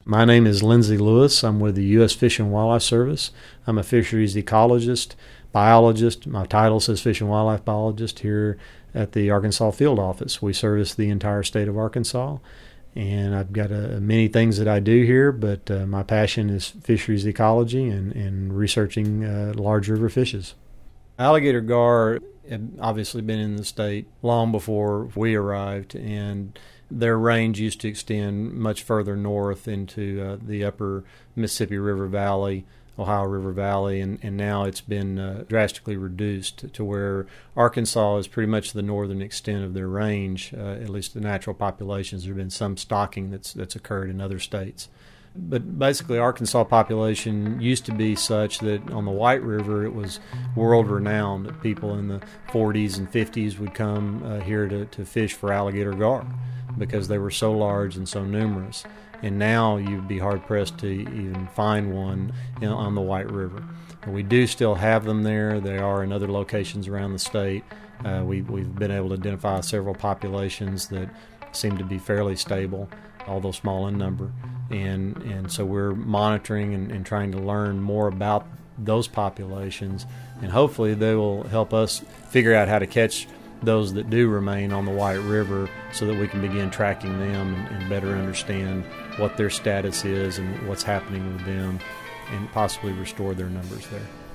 My name is Lindsay Lewis. I'm with the U.S. Fish and Wildlife Service. I'm a fisheries ecologist, biologist. My title says Fish and Wildlife Biologist here at the Arkansas Field Office. We service the entire state of Arkansas, and I've got many things that I do here, but my passion is fisheries ecology and researching large river fishes. Alligator gar had obviously been in the state long before we arrived, and their range used to extend much further north into the upper Mississippi River Valley, Ohio River Valley, and now it's been drastically reduced to where Arkansas is pretty much the northern extent of their range, at least the natural populations. There have been some stocking that's occurred in other states. But basically, Arkansas population used to be such that on the White River it was world-renowned. People in the 40s and 50s would come here to fish for alligator gar because they were so large and so numerous. And now you'd be hard-pressed to even find one on the White River. We do still have them there. They are in other locations around the state. We've been able to identify several populations that seem to be fairly stable, although small in number. And so we're monitoring and trying to learn more about those populations, and hopefully they will help us figure out how to catch those that do remain on the White River so that we can begin tracking them and better understand what their status is and what's happening with them and possibly restore their numbers there.